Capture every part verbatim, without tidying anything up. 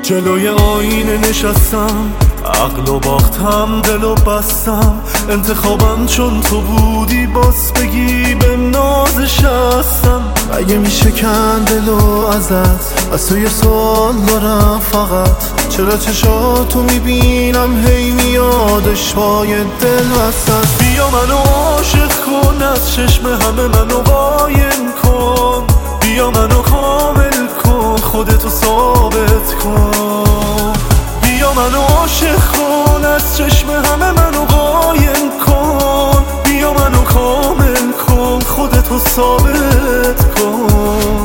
جلوی آینه نشستم، عقل و باختم، دل و بستم، انتخابم چون تو بودی، باز بگی به نازش هستم. اگه میشکن دلو ازت، از تو یه سوال دارم فقط، چرا چشاتو میبینم هی میادش پای دل وسط. بیا منو عاشق کن، از چشم همه منو قایم کن، بیا منو کامل کن، خودتو ثابت کن. بیا منو عاشق کن، از چشم همه منو قایم کن، بیا منو کامل کن، خودتو ثابت کن.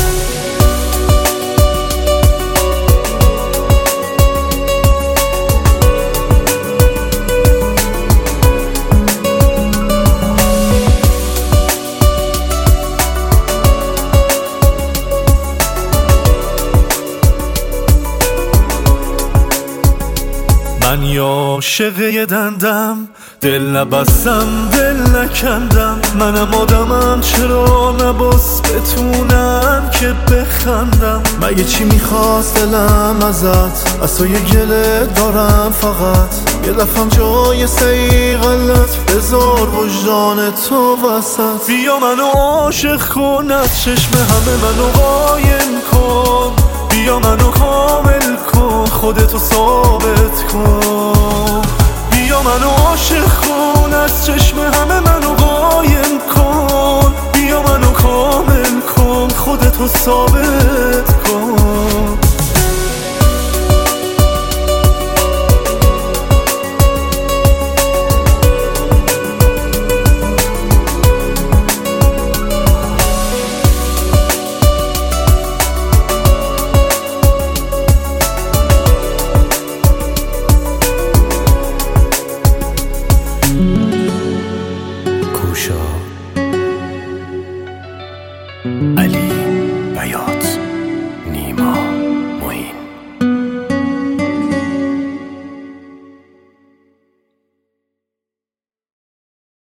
من یا عاشق یه دندم، دل نبستم دل نکندم، منم آدمم چرا نباس بتونم که بخندم. مگه چی میخواست دلم ازت، از تو یه گله دارم فقط، یه دفعم جای سعی غلط، بذار وجدان تو وسط. بیا منو عاشق کن، از چشم همه منو قایم کن، بیا منو کامل کن، خودتو ثابت کن. بیا منو عاشق کن، از چشم همه منو قایم کن، بیا منو کامل کن، خودتو ثابت کن.